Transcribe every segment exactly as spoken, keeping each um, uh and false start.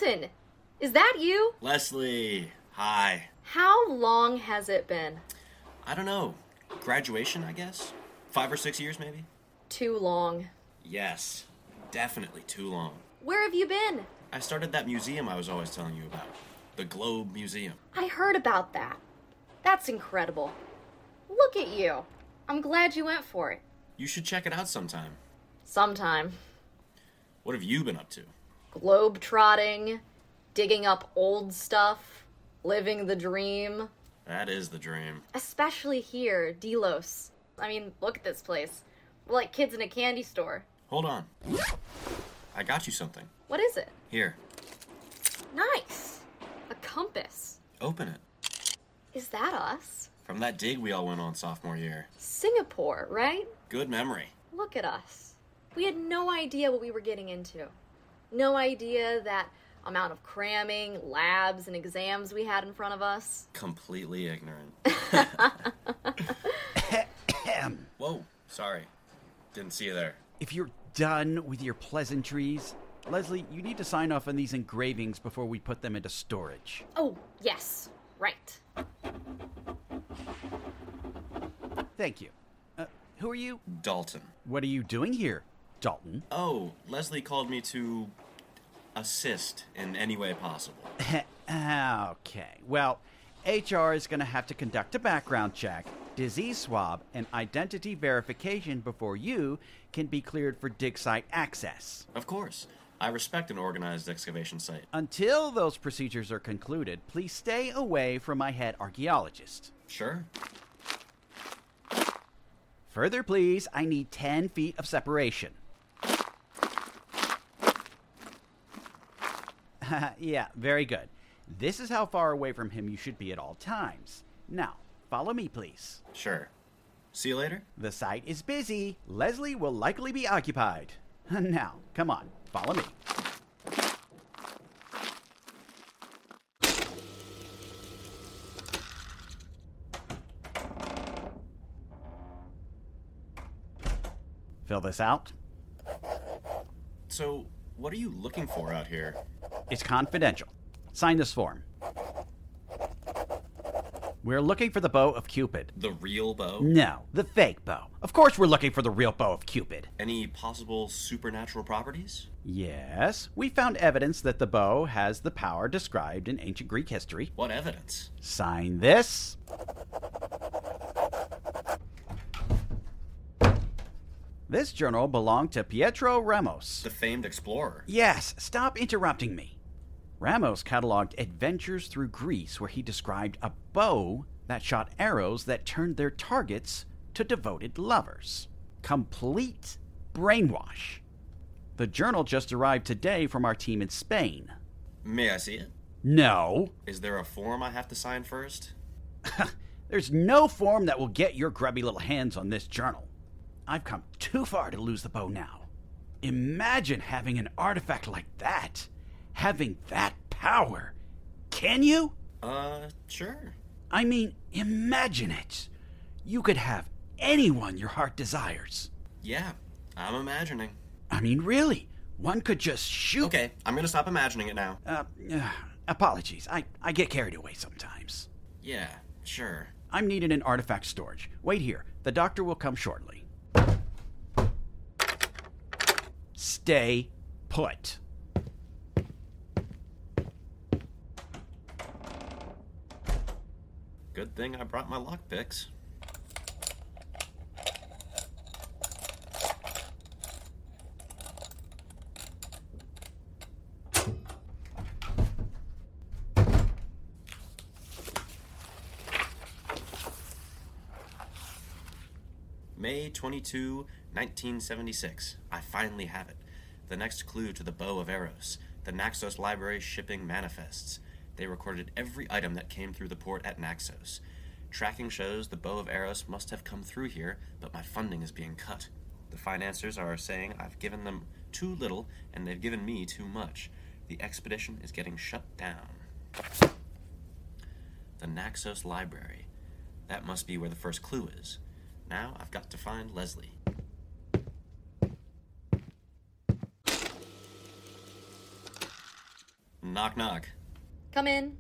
Dalton! Is that you? Leslie, hi. How long has it been? I don't know. Graduation, I guess? Five or six years, maybe? Too long. Yes, definitely too long. Where have you been? I started that museum I was always telling you about. The Globe Museum. I heard about that. That's incredible. Look at you. I'm glad you went for it. You should check it out sometime. Sometime. What have you been up to? Globe-trotting, digging up old stuff, living the dream. That is the dream. Especially here, Delos. I mean, look at this place. We're like kids in a candy store. Hold on. I got you something. What is it? Here. Nice. A compass. Open it. Is that us? From that dig we all went on sophomore year. Singapore, right? Good memory. Look at us. We had no idea what we were getting into. No idea that amount of cramming, labs, and exams we had in front of us. Completely ignorant. Whoa, sorry. Didn't see you there. If you're done with your pleasantries, Leslie, you need to sign off on these engravings before we put them into storage. Oh, yes. Right. Thank you. Uh, who are you? Dalton. What are you doing here, Dalton? Oh, Leslie called me to assist in any way possible. Okay. Well, H R is going to have to conduct a background check, disease swab, and identity verification before you can be cleared for dig site access. Of course. I respect an organized excavation site. Until those procedures are concluded, please stay away from my head archaeologist. Sure. Further, please, I need ten feet of separation. Yeah, very good. This is how far away from him you should be at all times. Now, follow me, please. Sure. See you later? The site is busy. Leslie will likely be occupied. Now, come on, follow me. Fill this out. So, what are you looking for out here? It's confidential. Sign this form. We're looking for the bow of Cupid. The real bow? No, the fake bow. Of course we're looking for the real bow of Cupid. Any possible supernatural properties? Yes, we found evidence that the bow has the power described in ancient Greek history. What evidence? Sign this. This journal belonged to Pietro Ramos. The famed explorer. Yes, stop interrupting me. Ramos cataloged adventures through Greece where he described a bow that shot arrows that turned their targets to devoted lovers. Complete brainwash. The journal just arrived today from our team in Spain. May I see it? No. Is there a form I have to sign first? There's no form that will get your grubby little hands on this journal. I've come too far to lose the bow now. Imagine having an artifact like that. Having that power. Can you? Uh, sure. I mean, imagine it. You could have anyone your heart desires. Yeah, I'm imagining. I mean, really. One could just shoot... Okay, I'm gonna stop imagining it now. Uh, uh apologies. I, I get carried away sometimes. Yeah, sure. I'm needing an artifact storage. Wait here. The doctor will come shortly. Stay put. Good thing I brought my lockpicks. May twenty-second, nineteen seventy-six. I finally have it. The next clue to the Bow of Eros. The Naxos Library shipping manifests. They recorded every item that came through the port at Naxos. Tracking shows the Bow of Eros must have come through here, but my funding is being cut. The financiers are saying I've given them too little, and they've given me too much. The expedition is getting shut down. The Naxos Library. That must be where the first clue is. Now I've got to find Leslie. Knock, knock. Come in.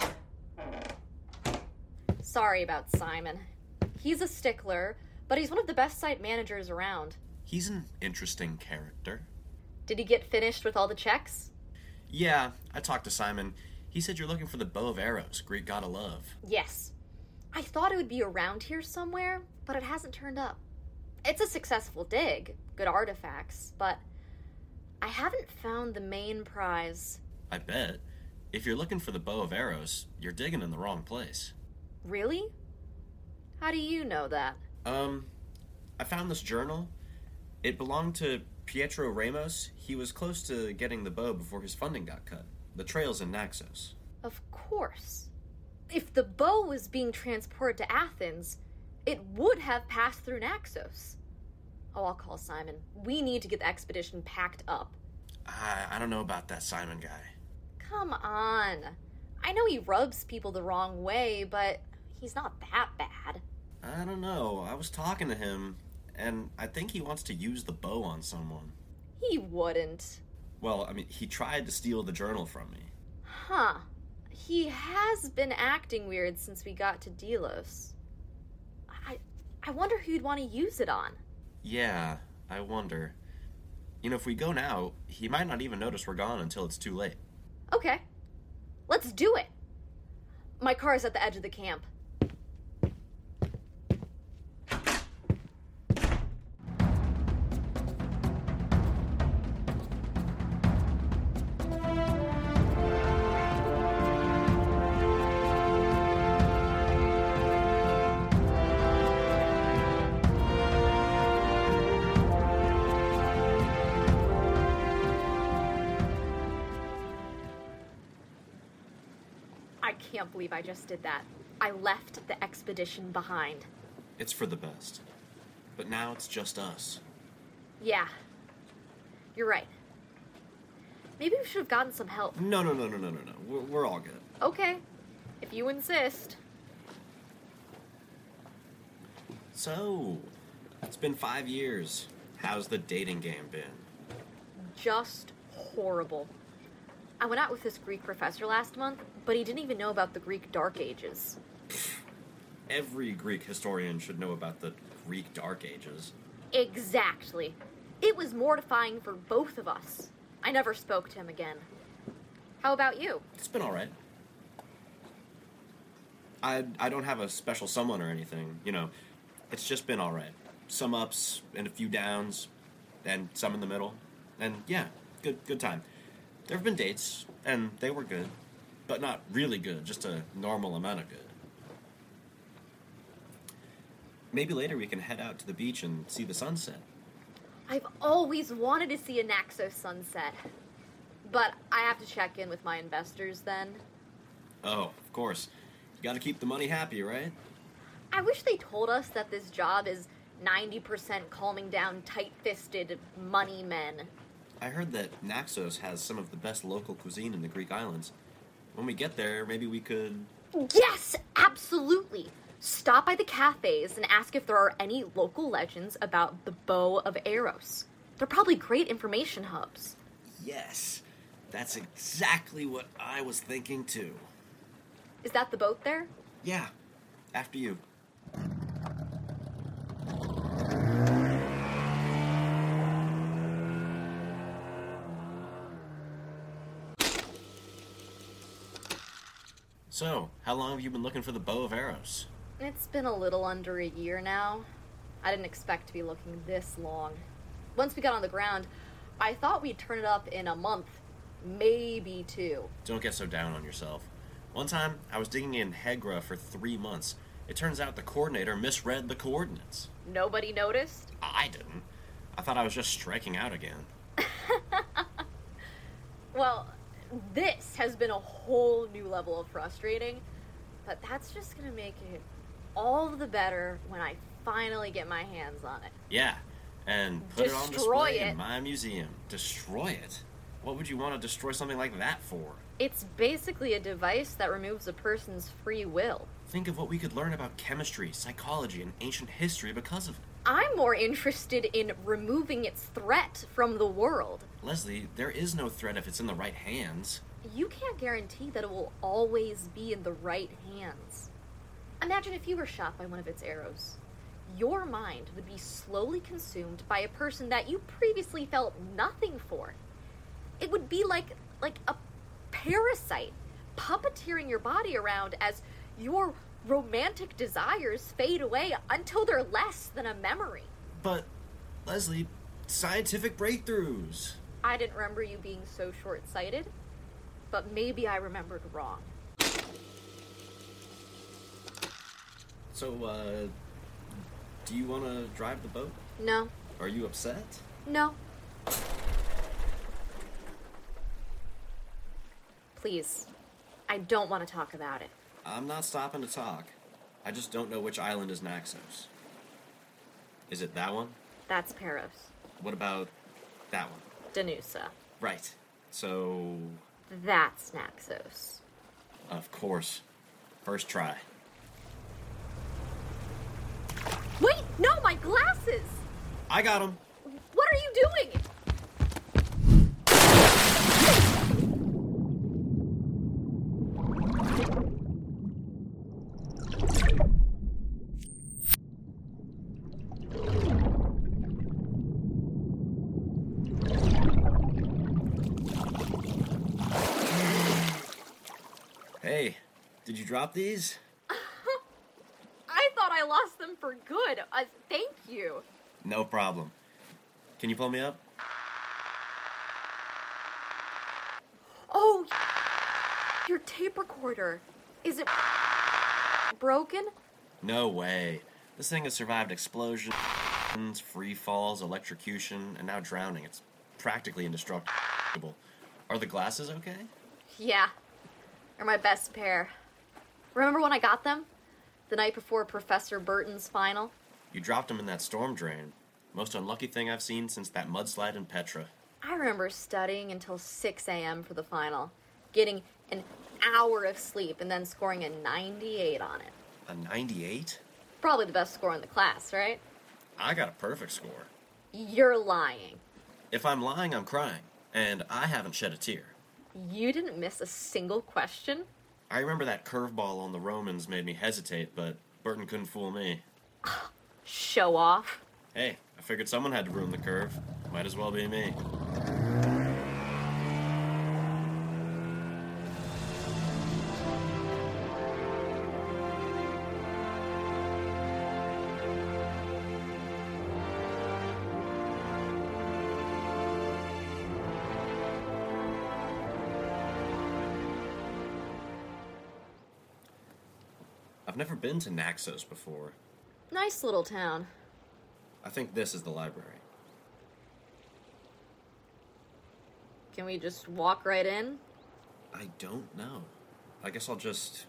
Sorry about Simon. He's a stickler, but he's one of the best site managers around. He's an interesting character. Did he get finished with all the checks? Yeah, I talked to Simon. He said you're looking for the Bow of Eros, Greek god of love. Yes. I thought it would be around here somewhere, but it hasn't turned up. It's a successful dig, good artifacts, but I haven't found the main prize. I bet. If you're looking for the Bow of Eros, you're digging in the wrong place. Really? How do you know that? Um, I found this journal. It belonged to Pietro Ramos. He was close to getting the bow before his funding got cut. The trail's in Naxos. Of course. If the bow was being transported to Athens, it would have passed through Naxos. Oh, I'll call Simon. We need to get the expedition packed up. I, I don't know about that Simon guy. Come on. I know he rubs people the wrong way, but he's not that bad. I don't know. I was talking to him, and I think he wants to use the bow on someone. He wouldn't. Well, I mean, he tried to steal the journal from me. Huh. He has been acting weird since we got to Delos. I I wonder who you'd want to use it on. Yeah, I wonder. You know, if we go now, he might not even notice we're gone until it's too late. Okay. Let's do it. My car is at the edge of the camp. I can't believe I just did that. I left the expedition behind. It's for the best. But now it's just us. Yeah. You're right. Maybe we should have gotten some help. No, no, no, no, no, no, no. We're, we're all good. Okay. If you insist. So, it's been five years. How's the dating game been? Just horrible. I went out with this Greek professor last month, but he didn't even know about the Greek Dark Ages. Every Greek historian should know about the Greek Dark Ages. Exactly. It was mortifying for both of us. I never spoke to him again. How about you? It's been all right. I, I don't have a special someone or anything, you know. It's just been all right. Some ups and a few downs, and some in the middle. And yeah, good good time. There have been dates, and they were good, but not really good, just a normal amount of good. Maybe later we can head out to the beach and see the sunset. I've always wanted to see a Naxos sunset. But I have to check in with my investors then. Oh, of course. You gotta keep the money happy, right? I wish they told us that this job is ninety percent calming down tight-fisted money men. I heard that Naxos has some of the best local cuisine in the Greek islands. When we get there, maybe we could... Yes, absolutely! Stop by the cafes and ask if there are any local legends about the Bow of Eros. They're probably great information hubs. Yes, that's exactly what I was thinking too. Is that the boat there? Yeah, after you. So, how long have you been looking for the Bow of Eros? It's been a little under a year now. I didn't expect to be looking this long. Once we got on the ground, I thought we'd turn it up in a month, maybe two. Don't get so down on yourself. One time, I was digging in Hegra for three months. It turns out the coordinator misread the coordinates. Nobody noticed? I didn't. I thought I was just striking out again. Well, this has been a whole new level of frustrating, but that's just gonna make it all the better when I finally get my hands on it. Yeah, and put Destroy it on display it. in my museum. Destroy it? What would you want to destroy something like that for? It's basically a device that removes a person's free will. Think of what we could learn about chemistry, psychology, and ancient history because of it. I'm more interested in removing its threat from the world. Leslie, there is no threat if it's in the right hands. you can't guarantee that it will always be in the right hands. Imagine if you were shot by one of its arrows. Your mind would be slowly consumed by a person that you previously felt nothing for. It would be like like a parasite puppeteering your body around as your romantic desires fade away until they're less than a memory. But, Leslie, scientific breakthroughs. I didn't remember you being so short-sighted, but maybe I remembered wrong. So, uh, do you want to drive the boat? No. Are you upset? No. Please, I don't want to talk about it. I'm not stopping to talk. I just don't know which island is Naxos. Is it that one? That's Peros. What about that one? Danusa. Right. So... That's Naxos. Of course. First try. Wait! No, my glasses! I got them. What are you doing? Hey, did you drop these? I thought I lost them for good. Uh, thank you. No problem. Can you pull me up? Oh, your tape recorder. Is it broken? No way. This thing has survived explosions, free falls, electrocution, and now drowning. It's practically indestructible. Are the glasses okay? Yeah. They're my best pair. Remember when I got them? The night before Professor Burton's final? You dropped them in that storm drain. Most unlucky thing I've seen since that mudslide in Petra. I remember studying until six a.m. for the final, getting an hour of sleep, and then scoring a ninety-eight on it. A ninety-eight? Probably the best score in the class, right? I got a perfect score. You're lying. If I'm lying, I'm crying. And I haven't shed a tear. You didn't miss a single question? I remember that curveball on the Romans made me hesitate, but Burton couldn't fool me. Show off. Hey, I figured someone had to ruin the curve. Might as well be me. I've never been to Naxos before. Nice little town. I think this is the library. Can we just walk right in? I don't know. I guess I'll just...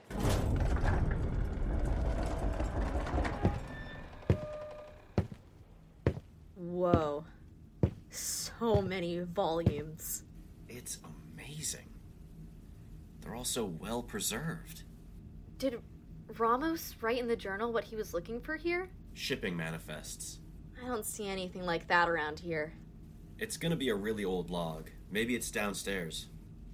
Whoa. So many volumes. It's amazing. They're all so well preserved. Did Ramos write in the journal what he was looking for here? Shipping manifests. I don't see anything like that around here. It's gonna be a really old log. Maybe it's downstairs.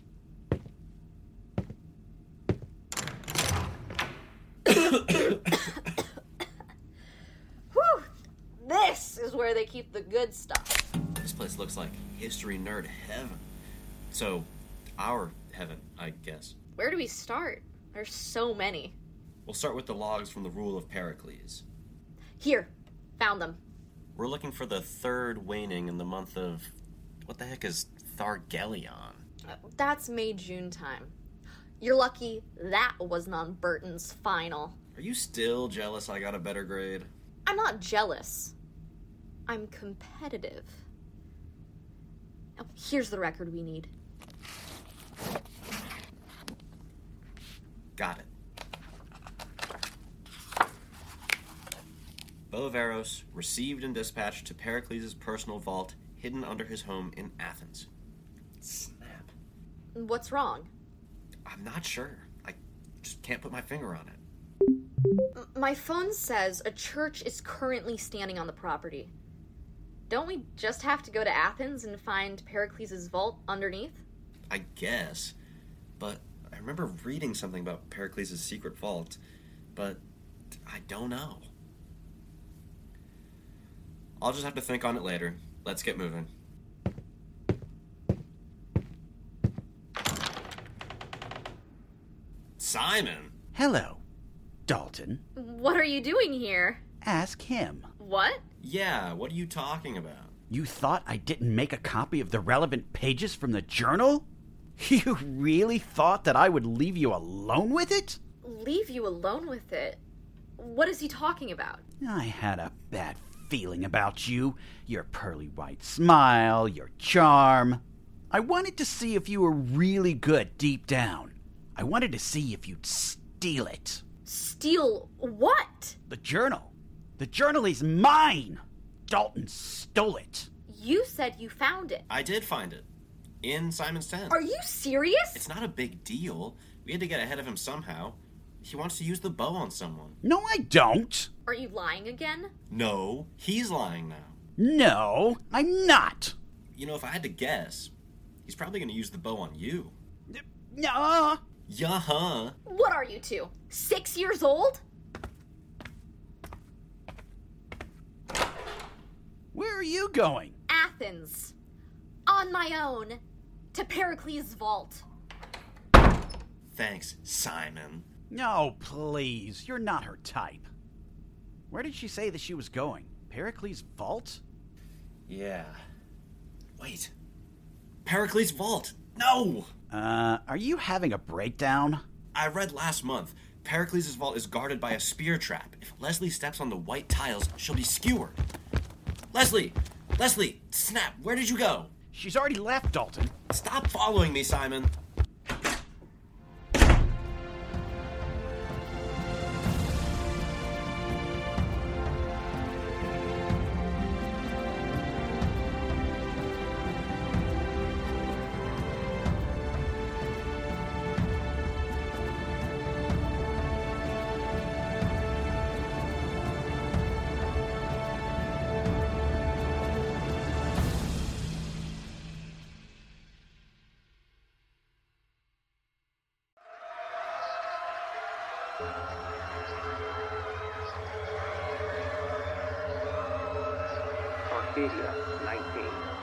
Whew! This is where they keep the good stuff. This place looks like history nerd heaven. So, our heaven, I guess. Where do we start? There's so many. We'll start with the logs from the Rule of Pericles. Here. Found them. We're looking for the third waning in the month of... What the heck is Thargelion? Uh, that's May-June time. You're lucky that wasn't on Burton's final. Are you still jealous I got a better grade? I'm not jealous. I'm competitive. Now, here's the record we need. Got it. Bow of Eros, received and dispatched to Pericles' personal vault, hidden under his home in Athens. Snap. What's wrong? I'm not sure. I just can't put my finger on it. M- my phone says a church is currently standing on the property. Don't we just have to go to Athens and find Pericles' vault underneath? I guess. But I remember reading something about Pericles' secret vault, but I don't know. I'll just have to think on it later. Let's get moving. Simon! Hello, Dalton. What are you doing here? Ask him. What? Yeah, what are you talking about? You thought I didn't make a copy of the relevant pages from the journal? You really thought that I would leave you alone with it? Leave you alone with it? What is he talking about? I had a bad feeling about you. Your pearly white smile, your charm. I wanted to see if you were really good deep down. I wanted to see if you'd steal it. Steal what? The journal. The journal is mine. Dalton stole it. You said you found it. I did find it. In Simon's tent. Are you serious? It's not a big deal. We had to get ahead of him somehow. He wants to use the bow on someone. No, I don't. Are you lying again? No, he's lying now. No, I'm not. You know, if I had to guess, he's probably going to use the bow on you. No. Yeah-huh. What are you two? Six years old? Where are you going? Athens. On my own. To Pericles' vault. Thanks, Simon. No, please. You're not her type. Where did she say that she was going? Pericles' vault? Yeah. Wait. Pericles' vault. No! Uh, are you having a breakdown? I read last month. Pericles' vault is guarded by a spear trap. If Leslie steps on the white tiles, she'll be skewered. Leslie! Leslie! Snap! Where did you go? She's already left, Dalton. Stop following me, Simon. Arcadia, nineteen.